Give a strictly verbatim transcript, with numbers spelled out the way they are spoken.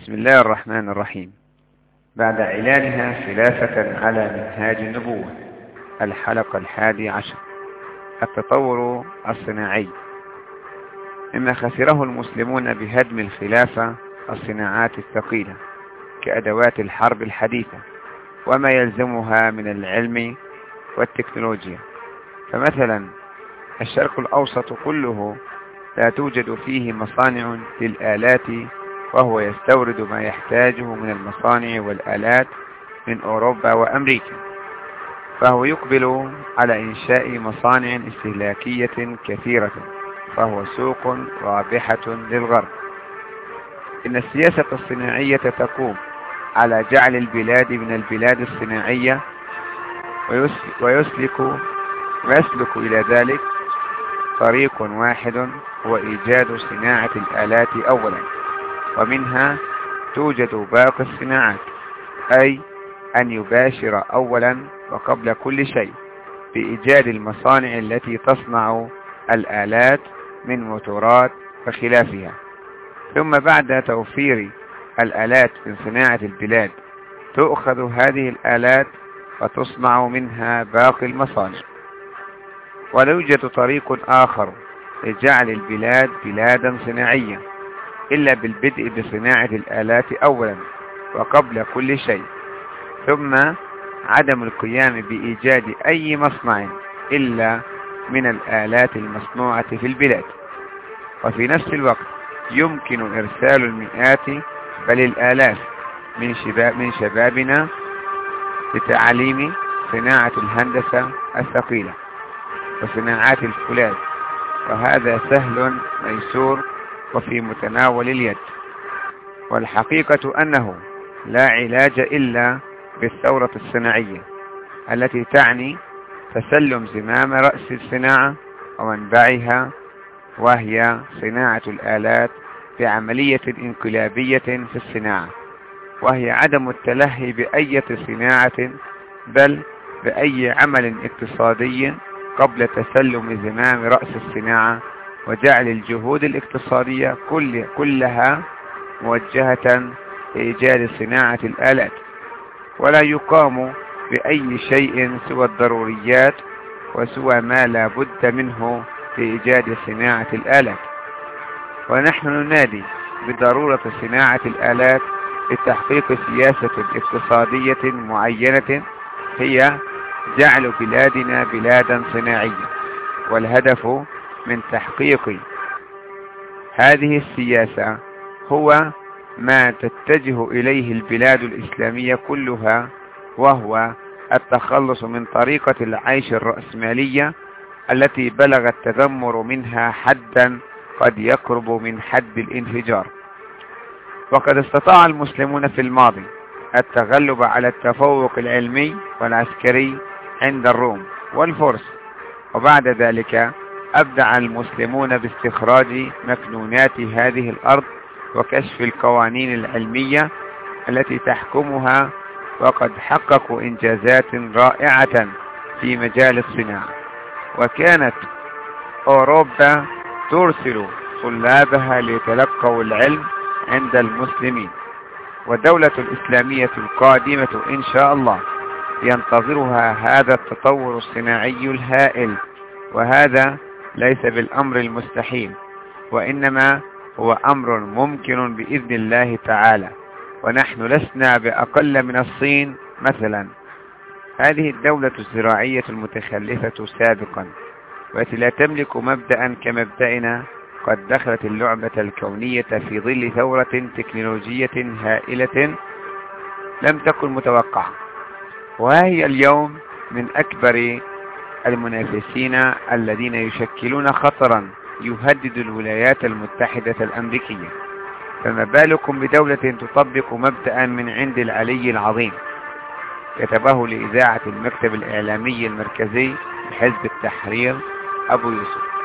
بسم الله الرحمن الرحيم. بعد إعلانها خلافة على منهاج النبوة، الحلقة الحادي عشر: التطور الصناعي. مما خسره المسلمون بهدم الخلافة الصناعات الثقيلة كأدوات الحرب الحديثة وما يلزمها من العلم والتكنولوجيا. فمثلا الشرق الأوسط كله لا توجد فيه مصانع للآلات، وهو يستورد ما يحتاجه من المصانع والآلات من أوروبا وأمريكا، فهو يقبل على إنشاء مصانع استهلاكية كثيرة، فهو سوق رابحة للغرب. إن السياسة الصناعية تقوم على جعل البلاد من البلاد الصناعية، ويسلك ويسلك إلى ذلك طريق واحد هو إيجاد صناعة الآلات أولا، ومنها توجد باقي الصناعات، أي أن يباشر أولا وقبل كل شيء بإيجاد المصانع التي تصنع الآلات من موتورات وخلافها، ثم بعد توفير الآلات من صناعة البلاد تؤخذ هذه الآلات وتصنع منها باقي المصانع. ولا يوجد طريق آخر لجعل البلاد بلادا صناعية إلا بالبدء بصناعة الآلات أولا وقبل كل شيء، ثم عدم القيام بإيجاد أي مصنع إلا من الآلات المصنوعة في البلاد. وفي نفس الوقت يمكن إرسال المئات بل الآلاف من شباب من شبابنا لتعليم صناعة الهندسة الثقيلة وصناعات الفولاذ، وهذا سهل ميسور وفي متناول اليد. والحقيقة أنه لا علاج إلا بالثورة الصناعية التي تعني تسلم زمام رأس الصناعة ومنبعها، وهي صناعة الآلات بعملية انقلابية في الصناعة، وهي عدم التلهي بأي صناعة بل بأي عمل اقتصادي قبل تسلم زمام رأس الصناعة، وجعل الجهود الاقتصادية كل كلها موجهة لإيجاد صناعة الآلات، ولا يقام بأي شيء سوى الضروريات وسوى ما لا بد منه لإيجاد صناعة الآلات. ونحن ننادي بضرورة صناعة الآلات لتحقيق سياسة اقتصادية معينة هي جعل بلادنا بلادا صناعية، والهدف من تحقيق هذه السياسة هو ما تتجه إليه البلاد الإسلامية كلها، وهو التخلص من طريقة العيش الرأسمالية التي بلغ التذمر منها حدا قد يقرب من حد الانفجار. وقد استطاع المسلمون في الماضي التغلب على التفوق العلمي والعسكري عند الروم والفرس، وبعد ذلك أبدع المسلمون باستخراج مكنونات هذه الأرض وكشف القوانين العلمية التي تحكمها، وقد حققوا إنجازات رائعة في مجال الصناعة. وكانت أوروبا ترسل طلابها ليتلقوا العلم عند المسلمين، والدولة الإسلامية القادمة إن شاء الله ينتظرها هذا التطور الصناعي الهائل، وهذا ليس بالأمر المستحيل، وإنما هو أمر ممكن بإذن الله تعالى. ونحن لسنا بأقل من الصين مثلا، هذه الدولة الزراعية المتخلفة سابقا، والتي لا تملك مبدأ كمبدأنا، قد دخلت اللعبة الكونية في ظل ثورة تكنولوجية هائلة لم تكن متوقعة، وهي اليوم من أكبر المنافسين الذين يشكلون خطرا يهدد الولايات المتحدة الأمريكية. فما بالكم بدولة تطبق مبدأ من عند العلي العظيم، كتبه لإذاعة المكتب الإعلامي المركزي لحزب التحرير أبو يوسف.